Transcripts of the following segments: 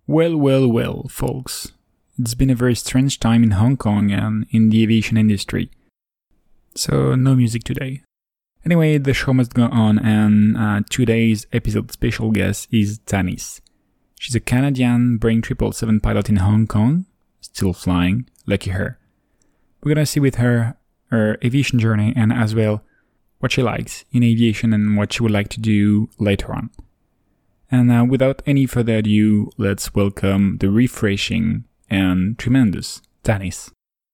Well, folks. It's been a very strange time in Hong Kong and in the aviation industry. So, no music today. Anyway, the show must go on, and today's episode special guest is Tanis. She's a Canadian Boeing 777 pilot in Hong Kong, still flying, lucky her. We're gonna see with her aviation journey and as well what she likes in aviation and what she would like to do later on. And without any further ado, let's welcome the refreshing and tremendous Tanis.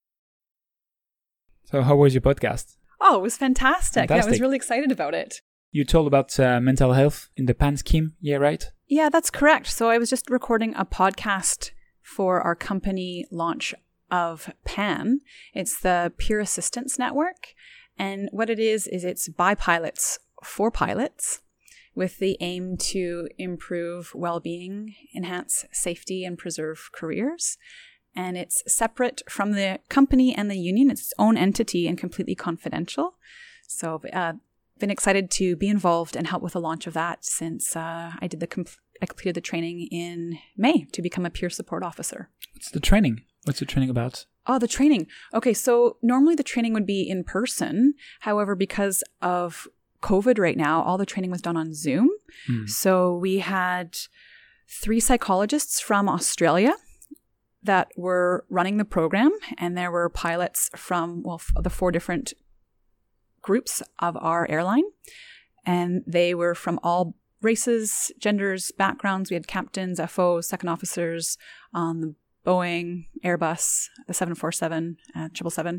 So how was your podcast? Oh, it was fantastic. Yeah, I was really excited about it. You told about mental health in the PAN scheme, yeah, right? Yeah, that's correct. So I was just recording a podcast for our company launch of PAN. It's the Peer Assistance Network. And what it is it's by pilots for pilots with the aim to improve well-being, enhance safety, and preserve careers. And it's separate from the company and the union. It's its own entity and completely confidential. So been excited to be involved and help with the launch of that since I completed the training in May to become a peer support officer. What's the training? What's the training about? Oh, the training. Okay, so normally the training would be in person. However, because of COVID right now, all the training was done on Zoom. So we had 3 psychologists from Australia that were running the program, and there were pilots from, the 4 different groups of our airline, and they were from all races, genders, backgrounds. We had captains, FOs, second officers on the Boeing, Airbus, the 747, 777,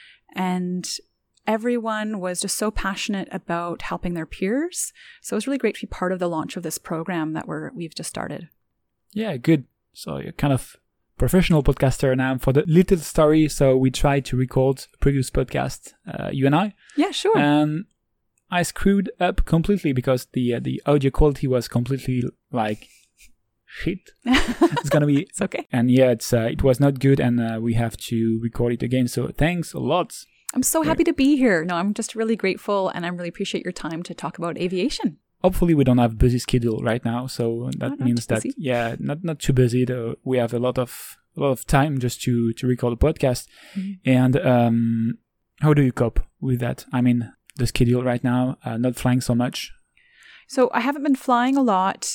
and everyone was just so passionate about helping their peers. So it was really great to be part of the launch of this program that we've just started. Yeah, good. So you're kind of professional podcaster now. For the little story, so we tried to record a previous podcast, you and I. Yeah, sure. And I screwed up completely because the audio quality was completely like shit. It's gonna be it's okay. And yeah, it was not good, and we have to record it again. So thanks a lot. I'm so happy to be here. No, I'm just really grateful, and I really appreciate your time to talk about aviation. Hopefully we don't have a busy schedule right now, so that means that not too busy though. We have a lot of time just to record a podcast. And how do you cope with that? I mean, the schedule right now, not flying so much. So I haven't been flying a lot,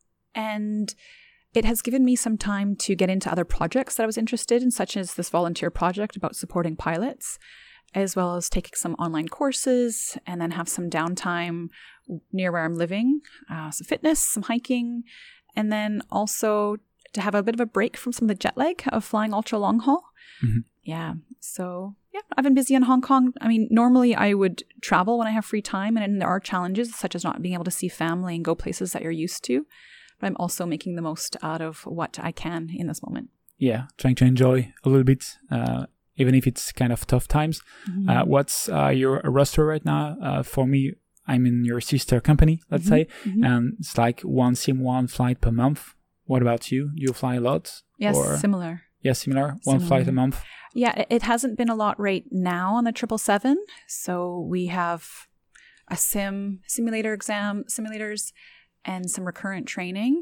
and it has given me some time to get into other projects that I was interested in, such as this volunteer project about supporting pilots, as well as taking some online courses and then have some downtime near where I'm living, some fitness, some hiking, and then also to have a bit of a break from some of the jet lag of flying ultra long haul. Yeah. So yeah, I've been busy in Hong Kong. I mean, normally I would travel when I have free time, and there are challenges such as not being able to see family and go places that you're used to. But I'm also making the most out of what I can in this moment. Yeah, trying to enjoy a little bit, even if it's kind of tough times. What's your roster right now? For me, I'm in your sister company, let's say, and it's like 1 sim 1 flight per month. What about you? Do you fly a lot? Yes, similar. Yeah, similar. One flight a month. Yeah, it hasn't been a lot right now on the 777. So we have a simulator simulators, and some recurrent training.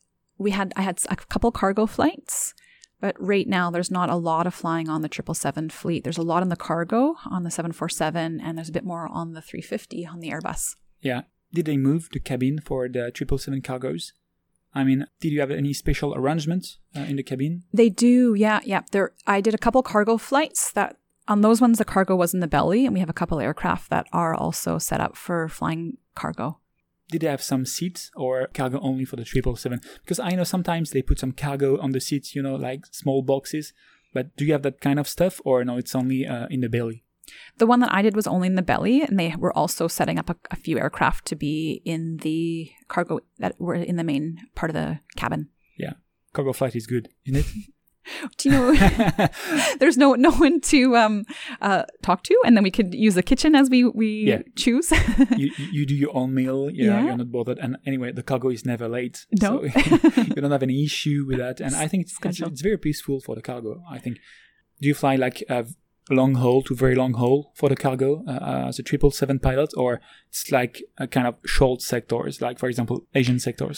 I had a couple cargo flights, but right now there's not a lot of flying on the 777 fleet. There's a lot on the cargo on the 747, and there's a bit more on the 350 on the Airbus. Yeah. Did they move the cabin for the 777 cargos? I mean, did you have any special arrangements in the cabin? They do, yeah. I did a couple cargo flights that on those ones the cargo was in the belly, and we have a couple aircraft that are also set up for flying cargo. Did they have some seats or cargo only for the 777? Because I know sometimes they put some cargo on the seats, like small boxes. But do you have that kind of stuff, or no, it's only in the belly? The one that I did was only in the belly, and they were also setting up a few aircraft to be in the cargo that were in the main part of the cabin. Yeah, cargo flight is good, isn't it? Do you know, there's no one to talk to, and then we could use the kitchen as we choose. you do your own meal. Yeah, you're not bothered. And anyway, the cargo is never late. No. So you don't have any issue with that. And I think it's very peaceful for the cargo, I think. Do you fly like long haul to very long haul for the cargo as a 777 pilot, or it's like a kind of short sectors, like for example Asian sectors?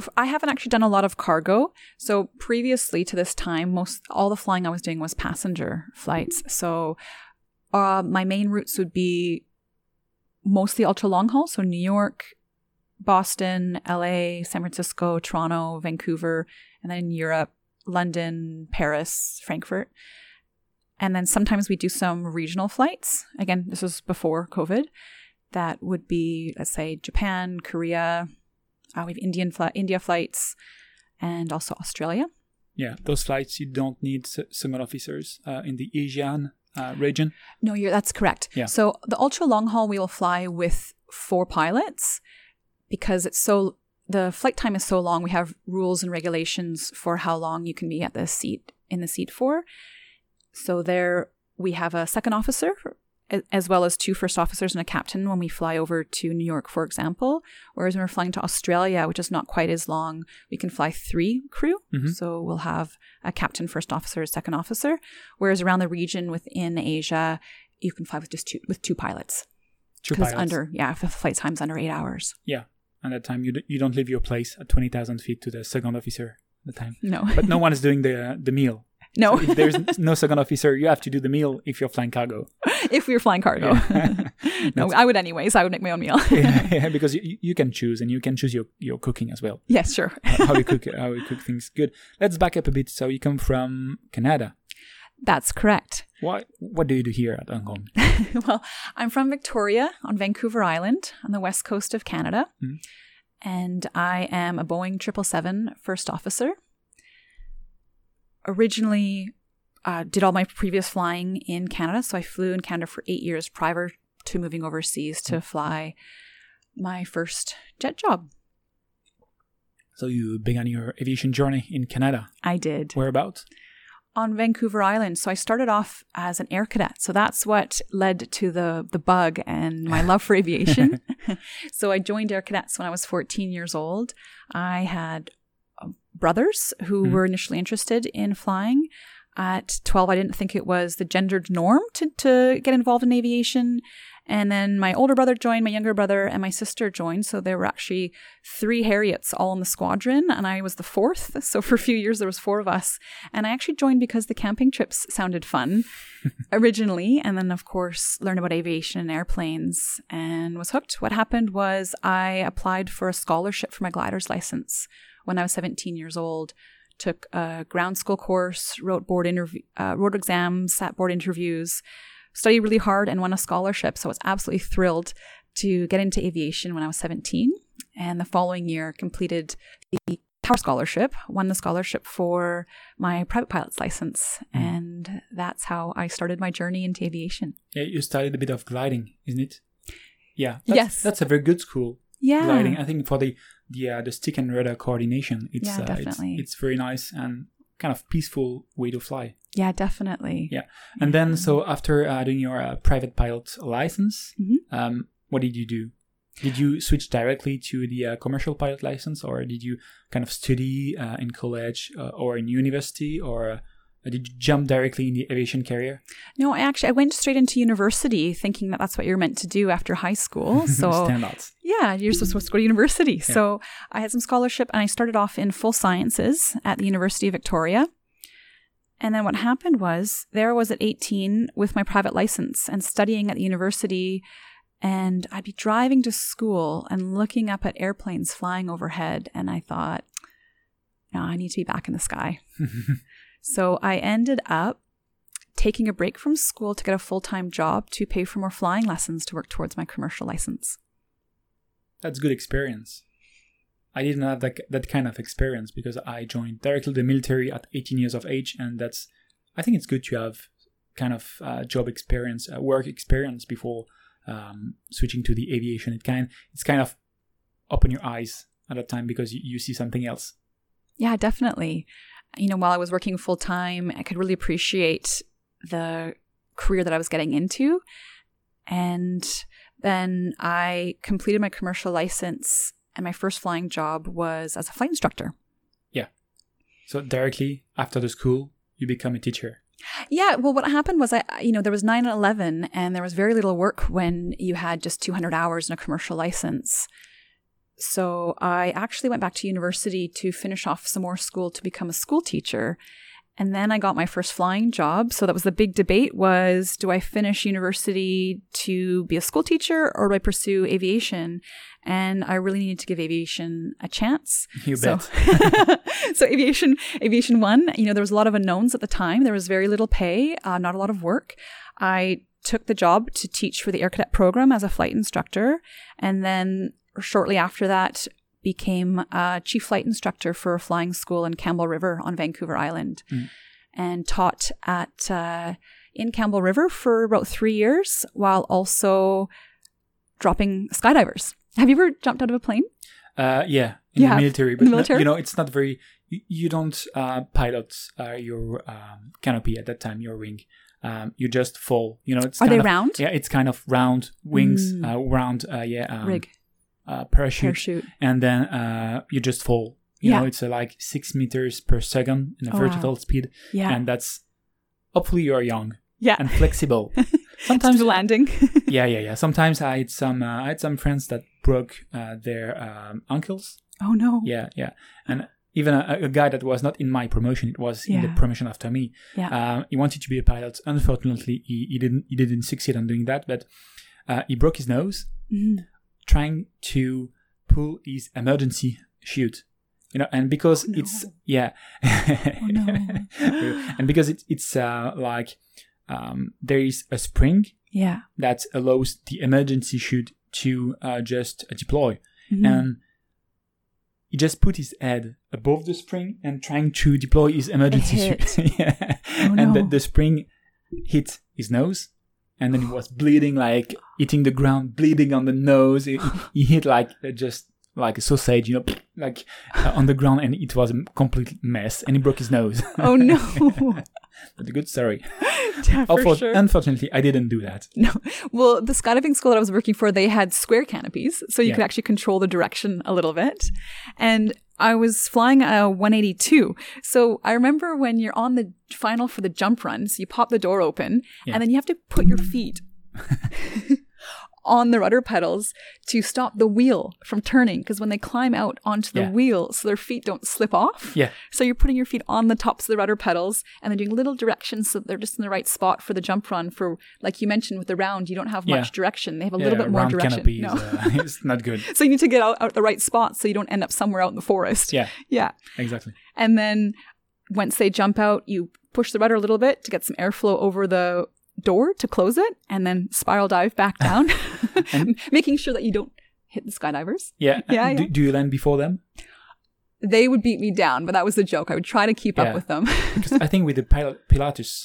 I haven't actually done a lot of cargo. So previously to this time, all the flying I was doing was passenger flights. So my main routes would be mostly ultra long haul. So New York, Boston, LA, San Francisco, Toronto, Vancouver, and then in Europe, London, Paris, Frankfurt. And then sometimes we do some regional flights. Again, this was before COVID. That would be, let's say, Japan, Korea. We have India flights, and also Australia. Yeah, those flights, you don't need second officers in the Asian region. No, that's correct. Yeah. So the ultra long haul, we will fly with 4 pilots because the flight time is so long. We have rules and regulations for how long you can be at in the seat for. So there we have a second officer, as well as 2 first officers and a captain when we fly over to New York, for example. Whereas when we're flying to Australia, which is not quite as long, we can fly 3 crew. Mm-hmm. So we'll have a captain, first officer, second officer. Whereas around the region within Asia, you can fly with just 2 pilots. 2 pilots. If the flight time's under 8 hours. Yeah. And at that time, you don't leave your place at 20,000 feet to the second officer at the time. No. But no one is doing the meal. No. So if there's no second officer, you have to do the meal if you're flying cargo. If we were flying cargo. Yeah. No, I would anyways. I would make my own meal. Yeah, because you can choose, and you can choose your cooking as well. Yes, sure. how you cook things. Good. Let's back up a bit. So you come from Canada. That's correct. What do you do here at Hong Kong? Well, I'm from Victoria on Vancouver Island on the west coast of Canada. Mm-hmm. And I am a Boeing 777 first officer. Originally, did all my previous flying in Canada. So I flew in Canada for 8 years prior to moving overseas to fly my first jet job. So you began your aviation journey in Canada? I did. Whereabouts? On Vancouver Island. So I started off as an air cadet. So that's what led to the bug and my love for aviation. So I joined Air Cadets when I was 14 years old. I had brothers who were initially interested in flying. At 12, I didn't think it was the gendered norm to get involved in aviation. And then my older brother joined, my younger brother and my sister joined. So there were actually 3 Harriets all in the squadron, and I was the 4th. So for a few years, there was 4 of us. And I actually joined because the camping trips sounded fun originally. And then, of course, learned about aviation and airplanes and was hooked. What happened was I applied for a scholarship for my glider's license when I was 17 years old. Took a ground school course, wrote exams, sat board interviews, studied really hard and won a scholarship. So I was absolutely thrilled to get into aviation when I was 17. And the following year16 the Tower Scholarship, won the scholarship for my private pilot's license. And that's how I started my journey into aviation. Yeah, you studied a bit of gliding, isn't it? Yeah. Yes. That's a very good school. Yeah. Gliding. I think for the stick and rudder coordination, definitely. It's very nice and kind of peaceful way to fly. Yeah, definitely. Yeah. And then, so after doing your private pilot license, what did you do? Did you switch directly to the commercial pilot license, or did you kind of study in college or in university, or did you jump directly in the aviation career? No, I went straight into university thinking that that's what you're meant to do after high school. So standouts. Yeah, you're supposed to go to university. Yeah. So I had some scholarship and I started off in full sciences at the University of Victoria. And then what happened was there I was at 18 with my private license and studying at the university. And I'd be driving to school and looking up at airplanes flying overhead. And I thought, no, I need to be back in the sky. So I ended up taking a break from school to get a full-time job to pay for more flying lessons to work towards my commercial license. That's good experience. I didn't have that kind of experience because I joined directly the military at 18 years of age. And I think it's good to have kind of job experience, work experience before switching to the aviation. It's kind of open your eyes at that time because you see something else. Yeah, definitely. While I was working full time, I could really appreciate the career that I was getting into. And then I completed my commercial license, and my first flying job was as a flight instructor. Yeah. So directly after the school, you become a teacher. Yeah. Well, what happened was there was 9/11 and there was very little work when you had just 200 hours in a commercial license. So I actually went back to university to finish off some more school to become a school teacher. And then I got my first flying job. So that was the big debate was, do I finish university to be a school teacher or do I pursue aviation? And I really needed to give aviation a chance. You bet. So aviation one, there was a lot of unknowns at the time. There was very little pay, not a lot of work. I took the job to teach for the Air Cadet program as a flight instructor. And then shortly after that, became a chief flight instructor for a flying school in Campbell River on Vancouver Island and taught in Campbell River for about 3 years while also dropping skydivers. Have you ever jumped out of a plane? Yeah, in the military. But in the military? It's not very, you don't pilot your canopy at that time, your wing. You just fall. It's Are they round? Yeah, it's kind of round wings, round, rig. Parachute, and then you just fall. It's like 6 meters per second in a vertical speed, and that's hopefully you're young, and flexible. Sometimes landing. yeah. Sometimes I had some friends that broke their ankles. Oh no. Yeah, and even a guy that was not in my promotion, it was in the promotion after me. Yeah. He wanted to be a pilot. Unfortunately, he didn't succeed on doing that, but he broke his nose. Trying to pull his emergency chute, and because it's and because it's like there is a spring that allows the emergency chute to just deploy, and he just put his head above the spring and trying to deploy his emergency chute, and the spring hit his nose. And then he was bleeding, like hitting the ground, bleeding on the nose. He hit just like a sausage, on the ground, and it was a complete mess. And he broke his nose. Oh no! But a good story. Yeah, for sure. Unfortunately, I didn't do that. No. Well, the skydiving school that I was working for, they had square canopies, so you could actually control the direction a little bit. And I was flying a 182. So I remember when you're on the final for the jump runs, you pop the door open, and then you have to put your feet on the rudder pedals to stop the wheel from turning, because when they climb out onto the wheel, so their feet don't slip off. Yeah. So you're putting your feet on the tops of the rudder pedals and then doing little directions so they're just in the right spot for the jump run. For, like you mentioned with the round, you don't have much direction. They have a little bit more direction. Canopy it's not good. So you need to get out the right spot so you don't end up somewhere out in the forest. Yeah. Yeah. Exactly. And then once they jump out, you push the rudder a little bit to get some airflow over the door to close it, and then spiral dive back down, making sure that you don't hit the skydivers. Yeah. Do you land before them? They would beat me down, but that was the joke. I would try to keep up with them. Because I think with the Pilatus,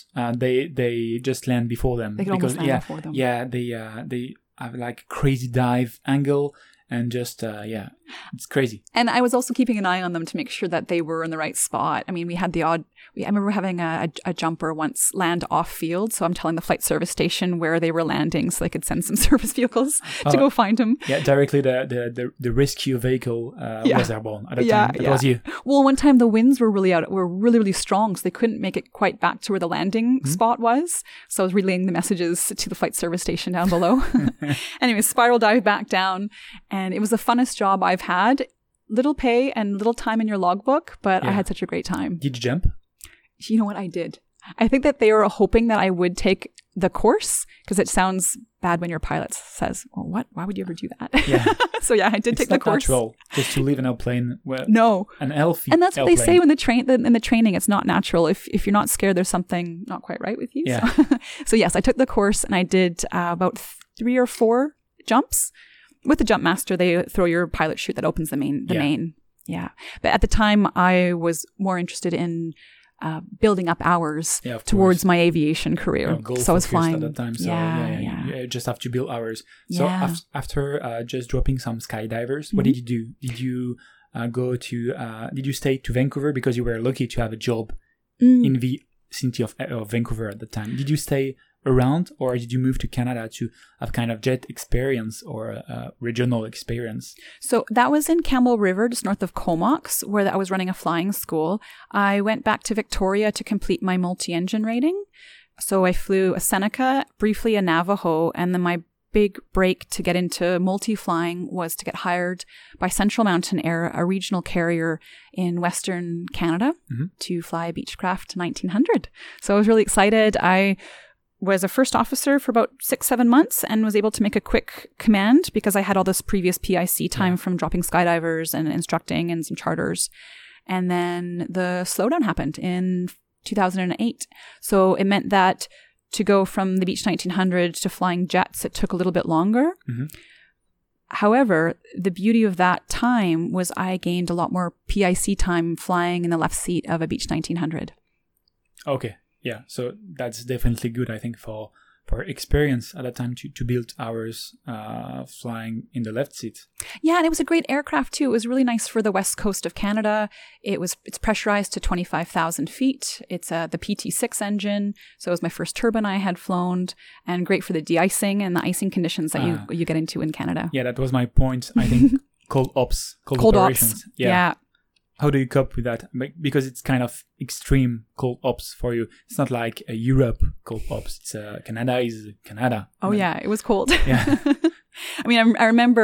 they just land before them. They can almost land before them. Yeah, they have like crazy dive angle. And just, it's crazy. And I was also keeping an eye on them to make sure that they were in the right spot. I mean, we had I remember having a jumper once land off field. So I'm telling the flight service station where they were landing so they could send some service vehicles to go find them. Yeah, directly the rescue vehicle was airborne at the time. It was you. Well, one time the winds were really strong, so they couldn't make it quite back to where the landing spot was. So I was relaying the messages to the flight service station down below. Anyway, spiral dive back down. And it was the funnest job I've had. Little pay and little time in your logbook, but I had such a great time. Did you jump? You know what? I did. I think that they were hoping that I would take the course, because it sounds bad when your pilot says, well, what? Why would you ever do that? Yeah. So I did take the course. It's not natural just to leave an airplane. No. An healthy And that's what airplane. they say in the training. It's not natural. If you're not scared, there's something not quite right with you. Yeah. So yes, I took the course and I did about 3 or 4 jumps. With the jump master, they throw your pilot chute that opens the main. Yeah. But at the time, I was more interested in building up hours towards my aviation career. So I was flying at that time. So you just have to build hours. So after just dropping some skydivers, what did you do? Did you did you stay to Vancouver because you were lucky to have a job in the city of Vancouver at the time? Did you stay around, or did you move to Canada to have kind of jet experience or regional experience? So that was in Campbell River, just north of Comox, where I was running a flying school. I went back to Victoria to complete my multi-engine rating. So I flew a Seneca, briefly a Navajo, and then my big break to get into multi-flying was to get hired by Central Mountain Air, a regional carrier in Western Canada, to fly a Beechcraft 1900. So I was really excited. I was a first officer for about 6-7 months and was able to make a quick command because I had all this previous PIC time from dropping skydivers and instructing and some charters. And then the slowdown happened in 2008. So it meant that to go from the Beech 1900 to flying jets, it took a little bit longer. However, the beauty of that time was I gained a lot more PIC time flying in the left seat of a Beech 1900. Okay. Yeah. So that's definitely good, I think, for experience at that time to build hours flying in the left seat. Yeah, and it was a great aircraft too. It was really nice for the west coast of Canada. It's pressurized to 25,000 feet. It's the PT6 engine, so it was my first turbine I had flown, and great for the de-icing and the icing conditions that you get into in Canada. Yeah, that was my point. I think cold operations. Ops. Yeah. How do you cope with that? Because it's kind of extreme cold ops for you. It's not like a Europe cold ops. It's Canada is Canada. Oh yeah, it was cold. Yeah. I mean, I remember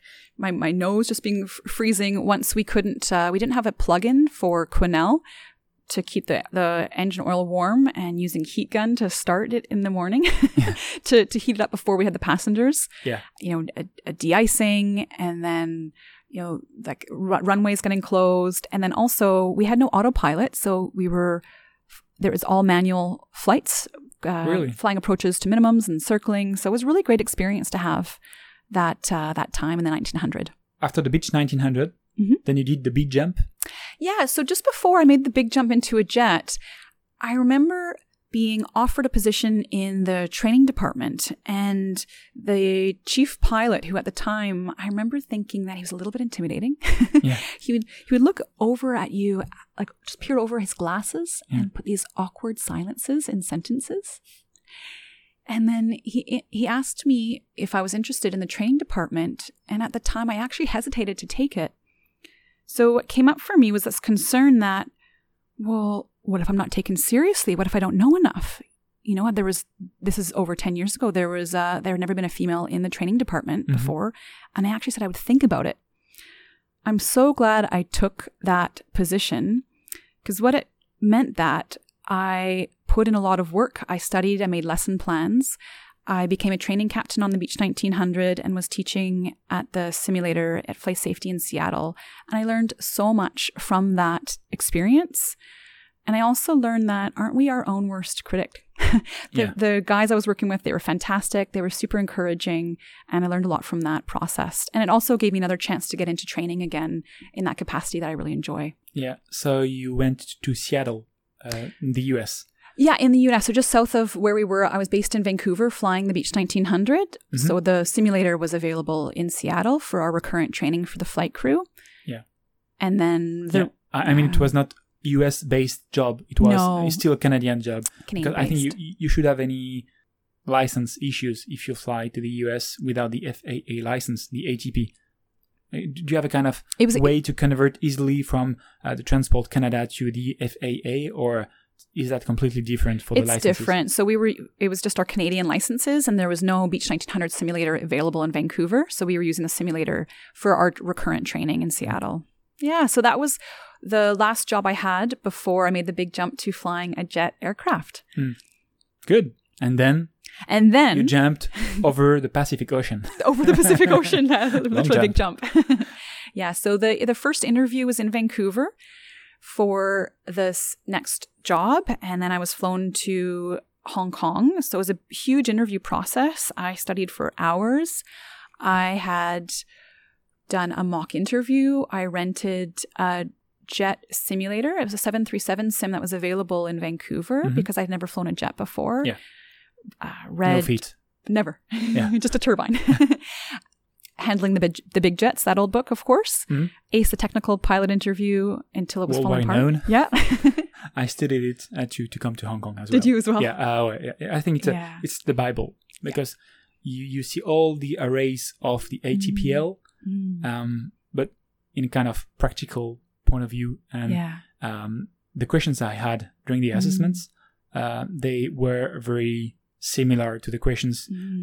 my nose just being freezing once we didn't have a plug-in for Quenelle to keep the engine oil warm, and using heat gun to start it in the morning to heat it up before we had the passengers. Yeah. You know, a de-icing, and then like runways getting closed. And then also we had no autopilot. So there was all manual flights, flying approaches to minimums and circling. So it was a really great experience to have that time in the 1900. After the Beech 1900, then you did the big jump. Yeah. So just before I made the big jump into a jet, I remember being offered a position in the training department, and the chief pilot, who at the time, I remember thinking that he was a little bit intimidating. Yeah. He would look over at you, like just peer over his glasses and put these awkward silences in sentences. And then he asked me if I was interested in the training department, and at the time I actually hesitated to take it. So what came up for me was this concern that, well, what if I'm not taken seriously? What if I don't know enough? You know, this is over 10 years ago. There had never been a female in the training department before. And I actually said I would think about it. I'm so glad I took that position, because what it meant that I put in a lot of work. I studied, I made lesson plans. I became a training captain on the Beech 1900 and was teaching at the simulator at Flight Safety in Seattle. And I learned so much from that experience. And I also learned that aren't we our own worst critic? The guys I was working with, they were fantastic. They were super encouraging. And I learned a lot from that process. And it also gave me another chance to get into training again in that capacity that I really enjoy. Yeah. So you went to Seattle, in the US. Yeah, in the US. So just south of where we were, I was based in Vancouver flying the Beech 1900. So the simulator was available in Seattle for our recurrent training for the flight crew. Yeah. And then I mean, it was not US-based job. It was still a Canadian job. Canadian because I think you should have any license issues if you fly to the US without the FAA license, the ATP. Do you have a kind of way to convert easily from the Transport Canada to the FAA, or is that completely different for the licenses? It's different. So it was just our Canadian licenses, and there was no Beech 1900 simulator available in Vancouver. So we were using the simulator for our recurrent training in Seattle. Yeah, so that was the last job I had before I made the big jump to flying a jet aircraft. Good. And then you jumped over the Pacific Ocean. Over the Pacific Ocean. Literally a big jump. Yeah, so the first interview was in Vancouver for this next job, and then I was flown to Hong Kong. So it was a huge interview process. I studied for hours. I had done a mock interview. I rented a jet simulator. It was a 737 sim that was available in Vancouver because I'd never flown a jet before. Yeah. No feet. Never. Yeah. Just a turbine. Handling the big jets, that old book, of course. Ace the technical pilot interview until it was falling apart. Known. Yeah. I studied it to come to Hong Kong as well. Did you as well? Yeah. I think it's the Bible, because you see all the arrays of the ATPL, but in a kind of practical point of view. And the questions I had during the assessments, they were very similar to the questions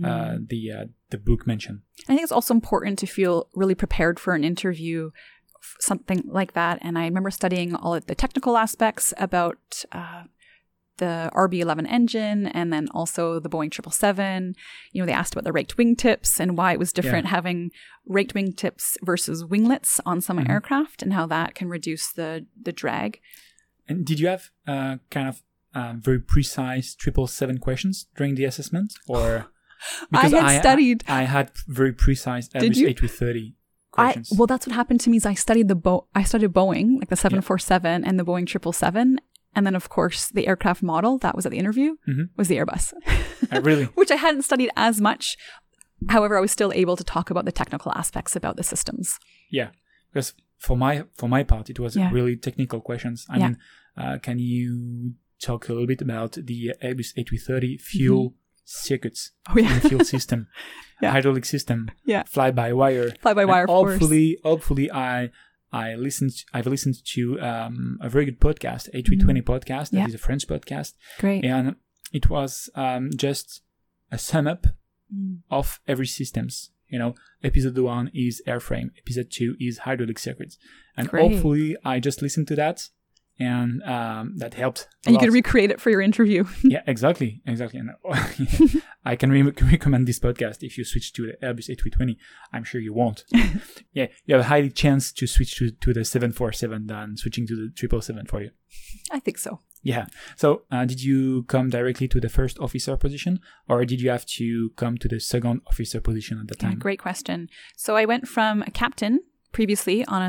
the book mentioned. I think it's also important to feel really prepared for an interview, something like that. And I remember studying all of the technical aspects about the RB11 engine, and then also the Boeing 777. They asked about the raked wingtips and why it was different having raked wingtips versus winglets on some aircraft, and how that can reduce the drag. And did you have kind of very precise 777 questions during the assessment? Or because I had I had very precise Airbus A330 questions. Well, that's what happened to me. Is I studied Boeing, like the 747 and the Boeing 777. And then, of course, the aircraft model that was at the interview was the Airbus. Really? Which I hadn't studied as much. However, I was still able to talk about the technical aspects about the systems. Yeah, because for my part, it was really technical questions. I mean, can you talk a little bit about the Airbus A330 fuel circuits, fuel system, hydraulic system, fly-by-wire. Fly-by-wire, of course. Hopefully, I've listened to a very good podcast, A320 podcast. That is a French podcast. Great. And it was just a sum up of every systems. Episode 1 is airframe. Episode 2 is hydraulic circuits. And hopefully I just listened to that, and that helped a lot. You could recreate it for your interview. Yeah, exactly. And I can recommend this podcast if you switch to the Airbus A320. I'm sure you won't. You have a high chance to switch to the 747 than switching to the 777 for you. I think so. Yeah. So did you come directly to the first officer position, or did you have to come to the second officer position at the time? Great question. So I went from a captain previously on a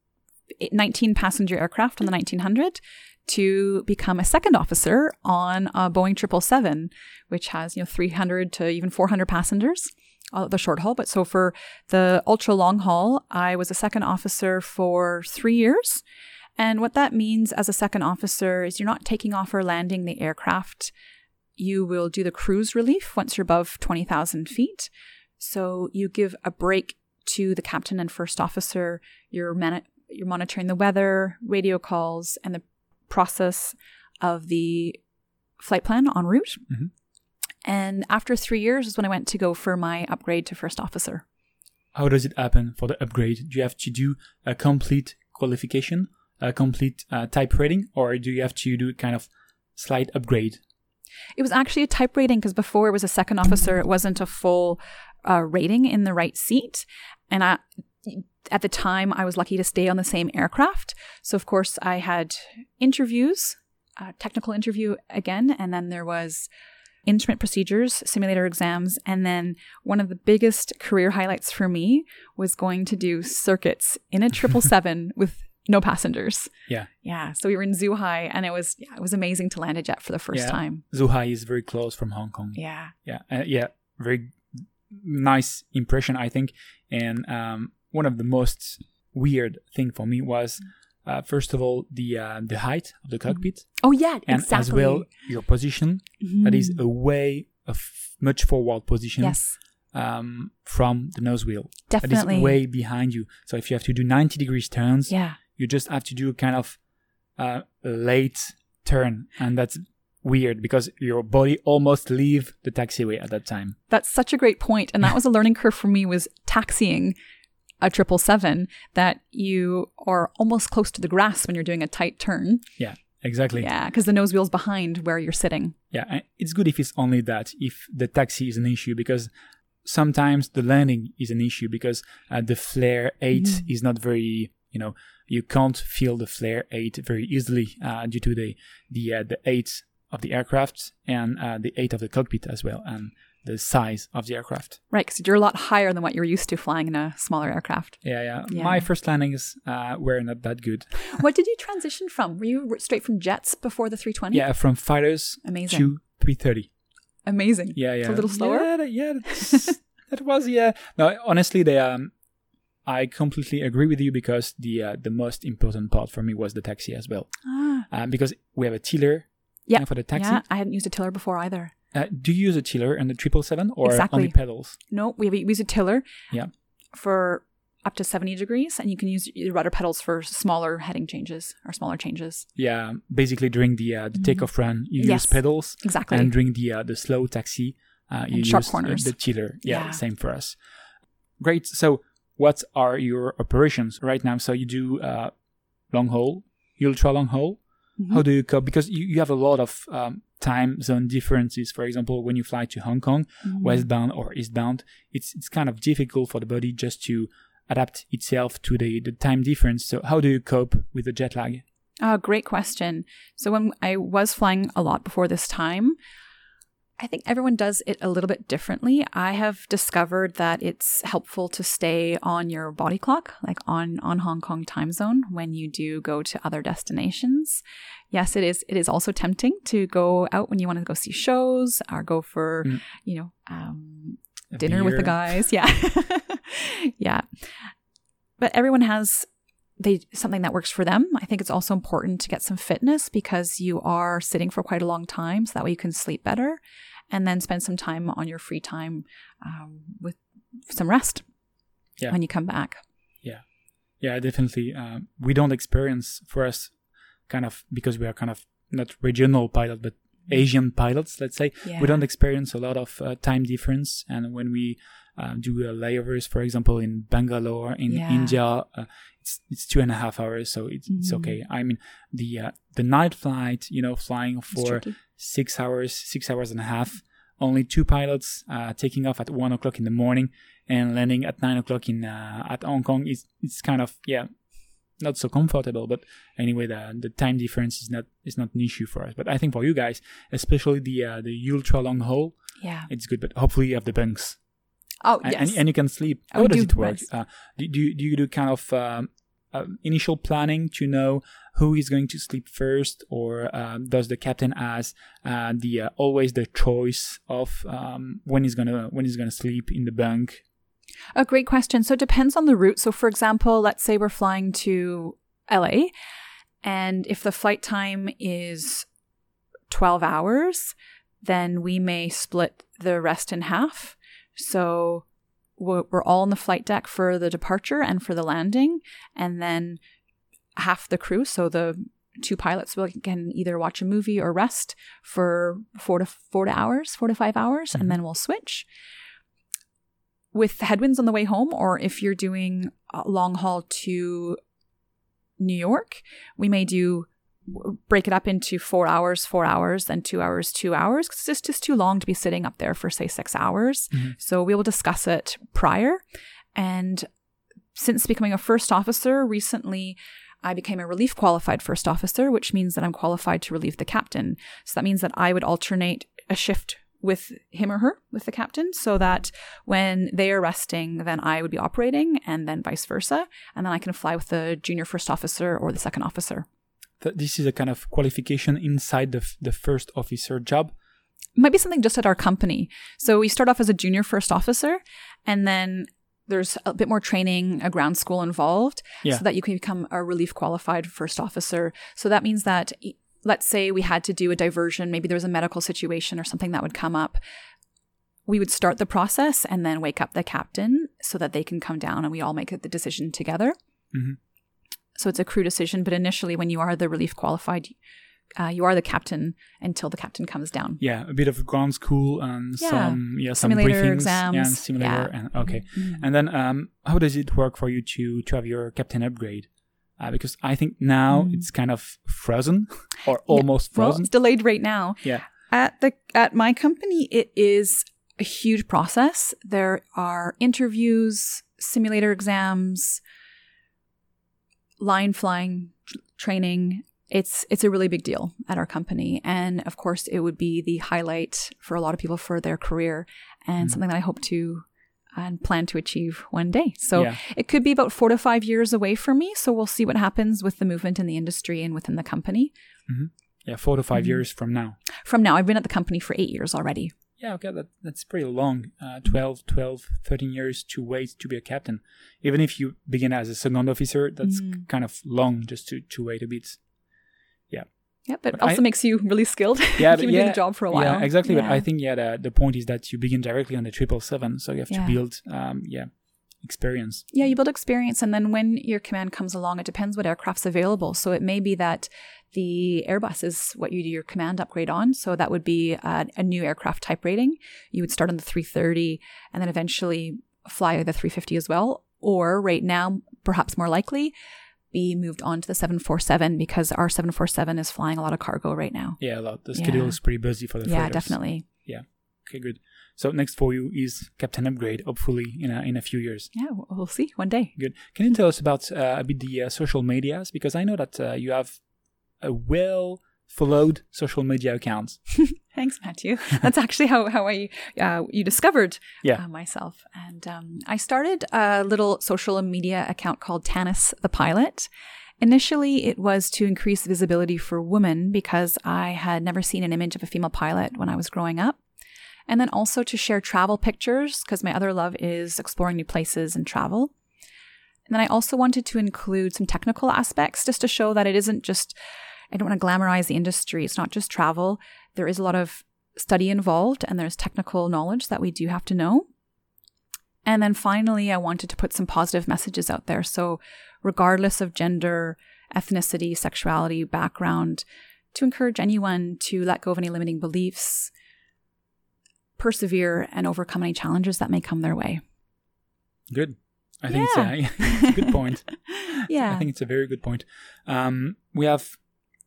19-passenger aircraft on the 1900 to become a second officer on a Boeing 777, which has 300 to even 400 passengers, the short haul. But so for the ultra long haul, I was a second officer for 3 years. And what that means as a second officer is you're not taking off or landing the aircraft. You will do the cruise relief once you're above 20,000 feet. So you give a break to the captain and first officer. You're monitoring the weather, radio calls, and the process of the flight plan en route. And after 3 years is when I went to go for my upgrade to first officer. How does it happen for the upgrade? Do you have to do a complete qualification, a complete type rating, or do you have to do kind of slight upgrade? It was actually a type rating, because before it was a second officer, it wasn't a full rating in the right seat. And at the time, I was lucky to stay on the same aircraft. So, of course, I had interviews, technical interview again, and then there was instrument procedures, simulator exams, and then one of the biggest career highlights for me was going to do circuits in a 777 with no passengers. Yeah. So we were in Zhuhai, and it was amazing to land a jet for the first time. Zhuhai is very close from Hong Kong. Yeah. Very nice impression, I think. And one of the most weird thing for me was, first of all, the height of the cockpit. Oh yeah, and exactly. As well, your position. That is a much forward position. Yes. From the nose wheel. Definitely. That is way behind you. So if you have to do 90 degrees turns, you just have to do kind of a late turn, and that's weird because your body almost leave the taxiway at that time. That's such a great point, and that was a learning curve for me, was taxiing a 777, that you are almost close to the grass when you're doing a tight turn. Yeah, exactly. Yeah, because the nose wheel's behind where you're sitting. Yeah, it's good if it's only that, if the taxi is an issue, because sometimes the landing is an issue because the flare 8 is not very, you can't feel the flare 8 very easily due to the 8 of the aircraft and the 8 of the cockpit as well, and the size of the aircraft. Right, because you're a lot higher than what you're used to flying in a smaller aircraft. Yeah. My first landings were not that good. What did you transition from? Were you straight from jets before the 320? Yeah, from fighters to 330. Amazing. Yeah. It's a little slower? That was, No, honestly, I completely agree with you, because the most important part for me was the taxi as well. Because we have a tiller for the taxi. Yeah, I hadn't used a tiller before either. Do you use a tiller on the 777 or Exactly. only pedals? No, we use a tiller. Yeah. For up to 70 degrees, and you can use your rudder pedals for smaller heading changes or smaller changes. Yeah, basically during the takeoff run, you Yes, use pedals. exactly. And during the slow taxi, you sharp use corners. the tiller. Yeah, Yeah. same for us. Great. So what are your operations right now? So you do long haul, ultra long haul. Mhm. How do you cope? Because you have a lot of time zone differences. For example, when you fly to Hong Kong, westbound or eastbound, it's kind of difficult for the body just to adapt itself to the time difference. So how do you cope with the jet lag? Great question. So when I was flying a lot before this time, I think everyone does it a little bit differently. I have discovered that it's helpful to stay on your body clock, like on Hong Kong time zone when you do go to other destinations. Yes, it is. It is also tempting to go out when you want to go see shows or go for, A dinner with the beer. guys. Yeah. Yeah. But everyone has something that works for them. I think it's also important to get some fitness because you are sitting for quite a long time, so that way you can sleep better and then spend some time on your free time with some rest when you come back. Yeah, definitely. We don't experience, for us, kind of, because we are kind of not regional pilot, but Asian pilots, let's say, we don't experience a lot of time difference. And when we do layovers, for example, in Bangalore, in India, it's 2.5 hours, so it's okay. I mean, the night flight, flying for 6 hours, 6 hours and a half, only 2 pilots taking off at 1 o'clock in the morning and landing at 9 o'clock at Hong Kong. It's kind of not so comfortable, but anyway, the time difference is not an issue for us. But I think for you guys, especially the ultra long haul, it's good. But hopefully you have the bunks. Oh, yes. And you can sleep. How does it work? Do you do kind of initial planning to know who is going to sleep first, or does the captain has always the choice of when he's gonna sleep in the bunk? A great question. So it depends on the route. So for example, let's say we're flying to LA, and if the flight time is 12 hours, then we may split the rest in half. So we're all on the flight deck for the departure and for the landing, and then half the crew, so the 2 pilots, can either watch a movie or rest for 4 to 5 hours, and then we'll switch. With headwinds on the way home, or if you're doing a long haul to New York, we may break it up into 4 hours, then 2 hours, 2 hours, because it's just too long to be sitting up there for, say, 6 hours. So we will discuss it prior. And since becoming a first officer, recently I became a relief qualified first officer, which means that I'm qualified to relieve the captain. So that means that I would alternate a shift with him or her, with the captain, so that when they are resting, then I would be operating, and then vice versa. And then I can fly with the junior first officer or the second officer. This is a kind of qualification inside the first officer job? It might be something just at our company. So we start off as a junior first officer, and then there's a bit more training, a ground school involved, so that you can become a relief qualified first officer. So that means that, let's say we had to do a diversion, maybe there was a medical situation or something that would come up, we would start the process and then wake up the captain so that they can come down and we all make the decision together. So it's a crew decision, but initially when you are the relief qualified, you are the captain until the captain comes down. Yeah, a bit of ground school and some simulator briefings, exams. Simulator, and okay. And then how does it work for you to have your captain upgrade? Because I think now it's kind of frozen or almost frozen. Well, it's delayed right now. Yeah. At my company, it is a huge process. There are interviews, simulator exams, line flying training. It's a really big deal at our company. And of course, it would be the highlight for a lot of people for their career, and something that I hope to and plan to achieve one day. So it could be about 4 to 5 years away from me. So we'll see what happens with the movement in the industry and within the company. Yeah, 4 to 5 years from now. From now, I've been at the company for 8 years already. Yeah, okay, that's pretty long. 12, 13 years to wait to be a captain. Even if you begin as a second officer, that's kind of long just to wait a bit. Yeah, but it also makes you really skilled. Yeah, You've been doing the job for a while. Yeah, exactly. But I think the point is that you begin directly on the 777, so you have to build experience. Yeah, you build experience. And then when your command comes along, it depends what aircraft's available. So it may be that the Airbus is what you do your command upgrade on. So that would be a new aircraft type rating. You would start on the 330 and then eventually fly the 350 as well. Or right now, perhaps more likely, be moved on to the 747 because our 747 is flying a lot of cargo right now. Yeah, a lot. The schedule is pretty busy for the freighters. Yeah, definitely. Yeah. Okay, good. So next for you is Captain Upgrade, hopefully in a few years. Yeah, we'll see one day. Good. Can you tell us about a bit the social medias? Because I know that you have a well-followed social media account. Thanks, Matthew. That's actually how you discovered myself. And I started a little social media account called Tanis the Pilot. Initially, it was to increase visibility for women because I had never seen an image of a female pilot when I was growing up. And then also to share travel pictures because my other love is exploring new places and travel. And then I also wanted to include some technical aspects just to show that it isn't just, I don't want to glamorize the industry. It's not just travel. There is a lot of study involved and there's technical knowledge that we do have to know. And then finally, I wanted to put some positive messages out there. So regardless of gender, ethnicity, sexuality, background, to encourage anyone to let go of any limiting beliefs, persevere, and overcome any challenges that may come their way. Good. I think it's a good point. Yeah. I think it's a very good point. We have,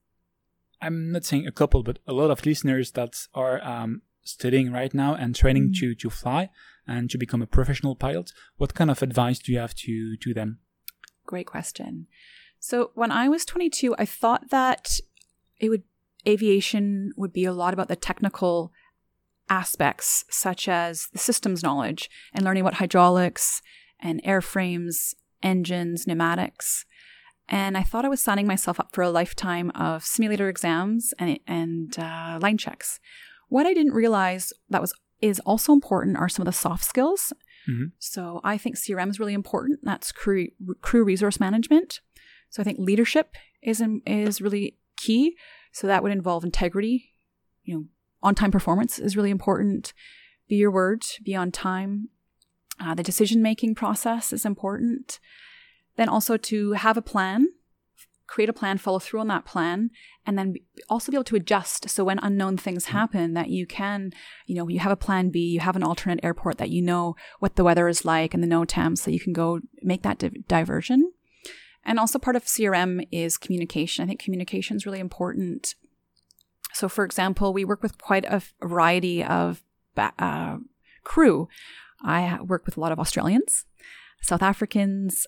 I'm not saying a couple, but a lot of listeners that are studying right now and training to fly and to become a professional pilot. What kind of advice do you have to them? Great question. So when I was 22, I thought that aviation would be a lot about the technical aspects, such as the systems knowledge and learning about hydraulics and airframes, engines, pneumatics. And I thought I was signing myself up for a lifetime of simulator exams and line checks. What I didn't realize is also important are some of the soft skills. Mm-hmm. So I think CRM is really important. That's crew resource management. So I think leadership is really key. So that would involve integrity. On-time performance is really important. Be your word, be on time. The decision-making process is important. Then also to have a plan, create a plan, follow through on that plan, and then also be able to adjust. So when unknown things happen, that you can, you have a plan B, you have an alternate airport that you know what the weather is like and the NOTAM, so you can go make that diversion. And also part of CRM is communication. I think communication is really important. So for example, we work with quite a variety of crew. I work with a lot of Australians, South Africans.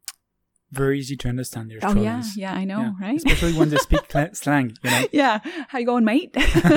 Very easy to understand. The Australians. Yeah, I know, right? Especially when they speak slang, Yeah, how you going, mate?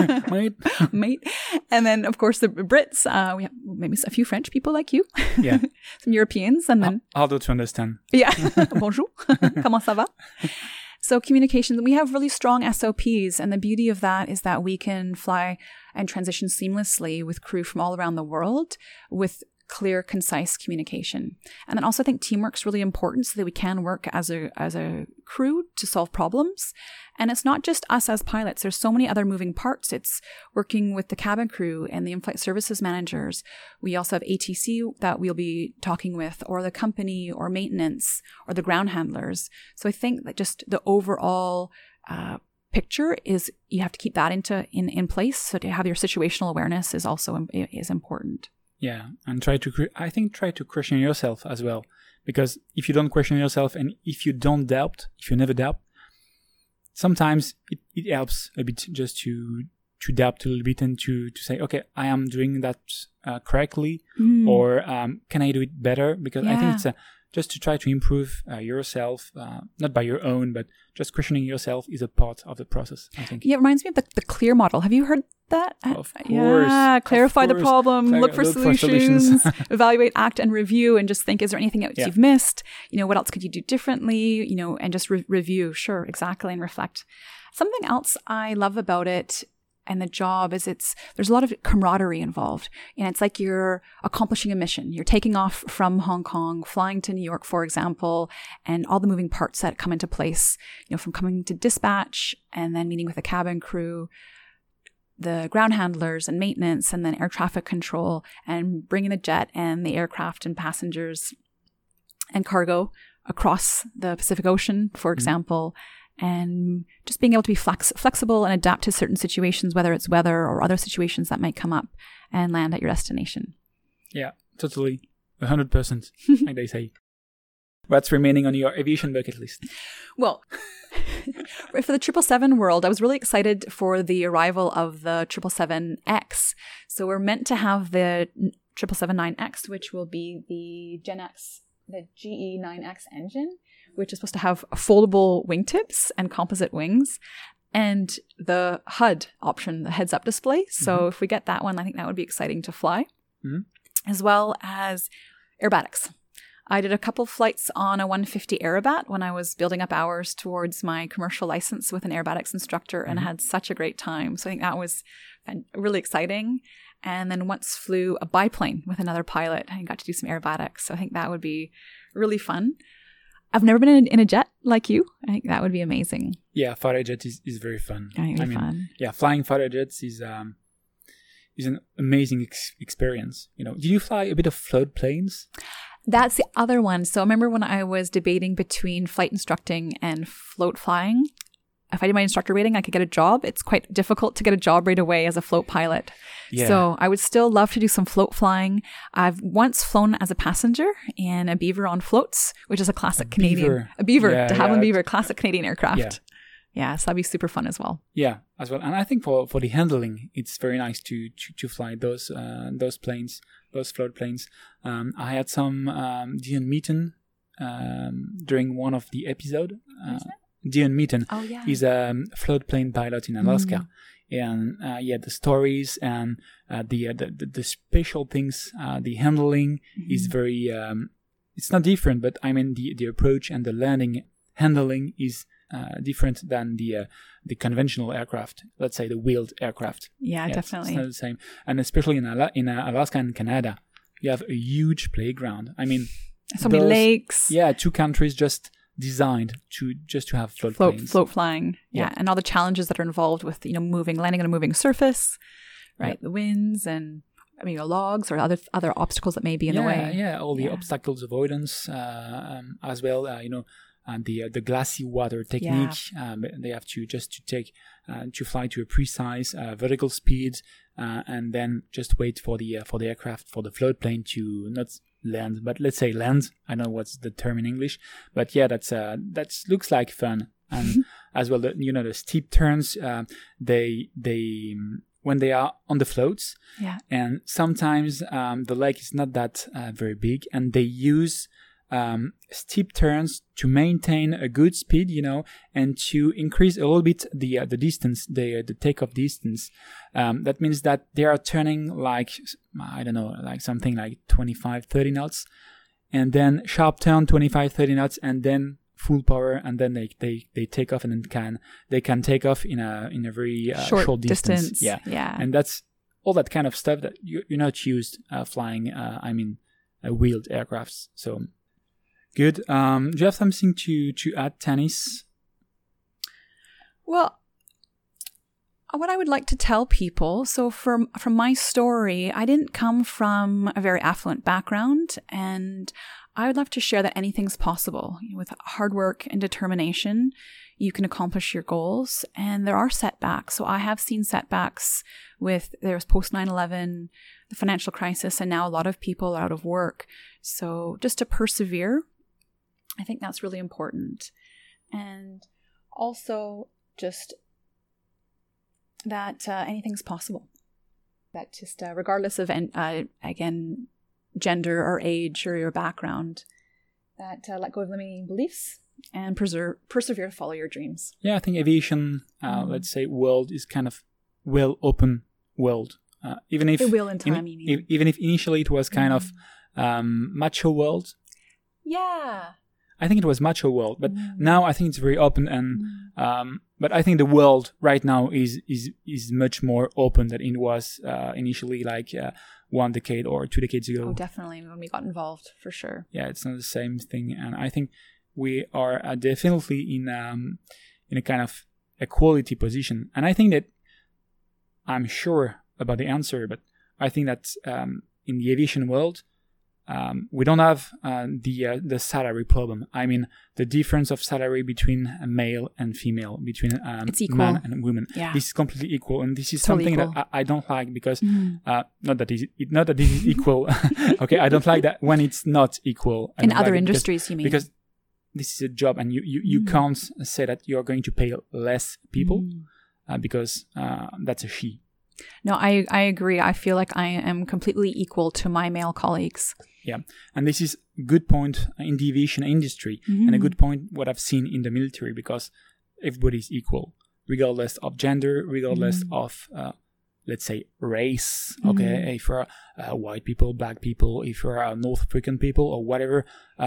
Mate. And then, of course, the Brits. We have maybe a few French people like you. Yeah. Some Europeans, and then harder to understand. Yeah. Bonjour. Comment ça va? So communication, we have really strong SOPs, and the beauty of that is that we can fly and transition seamlessly with crew from all around the world with clear, concise communication. And then also I think teamwork's really important so that we can work as a crew to solve problems. And it's not just us as pilots. There's so many other moving parts. It's working with the cabin crew and the in-flight services managers. We also have ATC that we'll be talking with, or the company, or maintenance, or the ground handlers. So I think that just the overall picture is you have to keep that in place. So to have your situational awareness is also is important. Yeah, and try to question yourself as well, because if you don't question yourself and if you never doubt, sometimes it helps a bit just to doubt a little bit and to say, okay, I am doing that correctly, or can I do it better? Because I think it's just to try to improve yourself, not by your own, but just questioning yourself is a part of the process, I think. Yeah, it reminds me of the CLEAR model. Have you heard that? Of course. Yeah, clarify the problem, look for solutions, evaluate, act, and review, and just think, is there anything else you've missed? What else could you do differently? And just review. Sure, exactly, and reflect. Something else I love about it and the job is there's a lot of camaraderie involved. And it's like you're accomplishing a mission. You're taking off from Hong Kong, flying to New York, for example, and all the moving parts that come into place, from coming to dispatch and then meeting with the cabin crew, the ground handlers and maintenance, and then air traffic control, and bringing the jet and the aircraft and passengers and cargo across the Pacific Ocean, for example, and just being able to be flexible and adapt to certain situations, whether it's weather or other situations that might come up, and land at your destination. Yeah, totally. 100%, like they say. What's remaining on your aviation bucket list? Well, for the 777 world, I was really excited for the arrival of the 777X. So we're meant to have the 777-9X, which will be the the GE9X engine, which is supposed to have foldable wingtips and composite wings, and the HUD option, the heads-up display. So if we get that one, I think that would be exciting to fly, as well as aerobatics. I did a couple flights on a 150 Aerobat when I was building up hours towards my commercial license with an aerobatics instructor, and I had such a great time. So I think that was really exciting. And then once flew a biplane with another pilot and got to do some aerobatics. So I think that would be really fun. I've never been in a jet like you. I think that would be amazing. Yeah, fighter jet is very fun. I think it'd be fun. Yeah, flying fighter jets is an amazing experience. You know, did you fly a bit of float planes? That's the other one. So I remember when I was debating between flight instructing and float flying, if I did my instructor rating, I could get a job. It's quite difficult to get a job right away as a float pilot. Yeah. So I would still love to do some float flying. I've once flown as a passenger in a Beaver on floats, which is a classic Canadian. A Beaver, de Havilland Beaver, classic Canadian aircraft. Yeah, so that'd be super fun as well. Yeah, as well. And I think for the handling, it's very nice to fly those planes, those float planes. I had some Dion Meaton during one of the episode. Dion Meaton is a float plane pilot in Alaska. And the stories and the special things, the handling is very, it's not different, but I mean the approach and the landing handling is different than the conventional aircraft, let's say the wheeled aircraft. Yeah, definitely. It's not the same. And especially in Alaska and Canada, you have a huge playground. I mean, so many lakes. Yeah, 2 countries just designed to have float flying. Yeah, and all the challenges that are involved with landing on a moving surface, right? The winds and logs or other obstacles that may be in the way. Yeah, all the obstacles avoidance as well. And the glassy water technique. They have to fly to a precise vertical speed, and then just wait for the aircraft, for the float plane to not land, but let's say land. I don't know what's the term in English, but yeah, that looks like fun. And as well, the steep turns. They when they are on the floats, and sometimes the lake is not that very big, and they use steep turns to maintain a good speed, and to increase a little bit the distance, the takeoff distance. That means that they are turning like something like 25-30 knots, and then sharp turn 25-30 knots, and then full power, and then they take off, and then they can take off in a very short distance. Yeah. And that's all that kind of stuff that you're not used flying. Wheeled aircrafts. So. Good. Do you have something to add, Tanis? Well, what I would like to tell people, so from my story, I didn't come from a very affluent background, and I would love to share that anything's possible. With hard work and determination, you can accomplish your goals, and there are setbacks. So I have seen setbacks there was post 9/11, the financial crisis, and now a lot of people are out of work. So just to persevere, I think that's really important. And also just that anything's possible. That just regardless of, again, gender or age or your background, that let go of limiting beliefs and persevere to follow your dreams. Yeah, I think aviation, let's say, world is kind of open world. Even if the wheel in time, you mean. Even if initially it was kind of macho world. Yeah. I think it was macho world, but now I think it's very open, and but I think the world right now is much more open than it was initially, like 1 decade or 2 decades ago. Oh, definitely, when we got involved, for sure. Yeah, it's not the same thing, and I think we are definitely in a kind of equality position, and I think that I'm sure about the answer, but I think that in the aviation world, we don't have the salary problem. I mean, the difference of salary between a male and female, between man and woman. Yeah. This is completely equal, and this is Totally something equal. that I don't like because not that this is equal. Okay, I don't like that when it's not equal. In other industries, you mean? Because this is a job, and you can't say that you're going to pay less people because that's a she. No, I agree. I feel like I am completely equal to my male colleagues. Yeah, and this is a good point in the aviation industry, and a good point what I've seen in the military, because everybody's equal, regardless of gender, regardless of, let's say, race. Okay, if you're white people, black people, if you're North African people or whatever,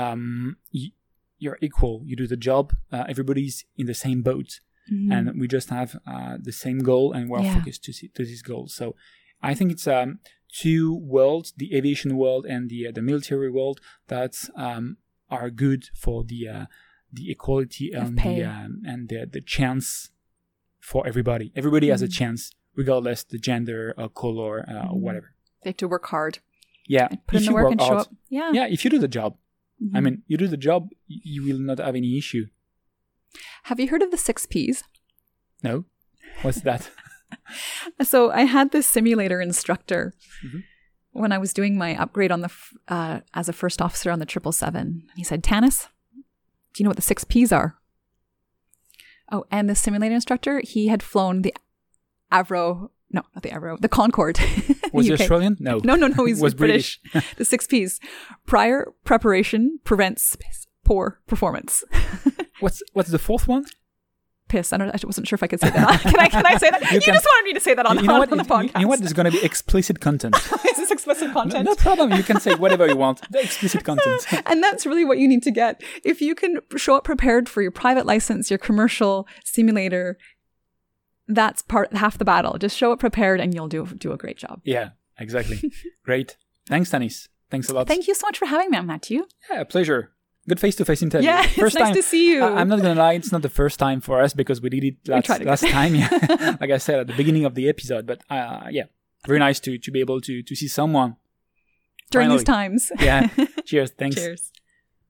you're equal. You do the job. Everybody's in the same boat, and we just have the same goal, and we're focused to this goal. So I think it's two worlds, the aviation world and the military world, that are good for the equality and the chance for everybody. Everybody has a chance, regardless the gender or color or whatever. They have to work hard. Yeah, put in the work and show up. Yeah, yeah. If you do the job, I mean, you do the job, you will not have any issue. Have you heard of the 6 Ps? No, what's that? So I had this simulator instructor when I was doing my upgrade on the as a first officer on the 777. He said, "Tanis, do you know what the 6 Ps are?" Oh, and the simulator instructor, he had flown the Avro. No, not the Avro. The Concorde. Was he Australian? No. No. He's was British. The 6 Ps. Prior preparation prevents poor performance. What's the fourth one? Piss. I wasn't sure if I could say that. Can I say that? You just wanted me to say that on the podcast. You know what? There's going to be explicit content. Is this explicit content? No problem. You can say whatever you want. The explicit content. And that's really what you need to get. If you can show up prepared for your private license, your commercial simulator, that's half the battle. Just show up prepared and you'll do a great job. Yeah, exactly. Great. Thanks, Tanis. Thanks a lot. Thank you so much for having me, Matthew. Yeah, a pleasure. Good face-to-face interview. Yeah, it's nice to see you. I'm not going to lie, it's not the first time for us because we did it last time. Yeah. Like I said at the beginning of the episode. But yeah, very nice to be able to see someone. During Finally. these times. Yeah. Cheers. Thanks. Cheers.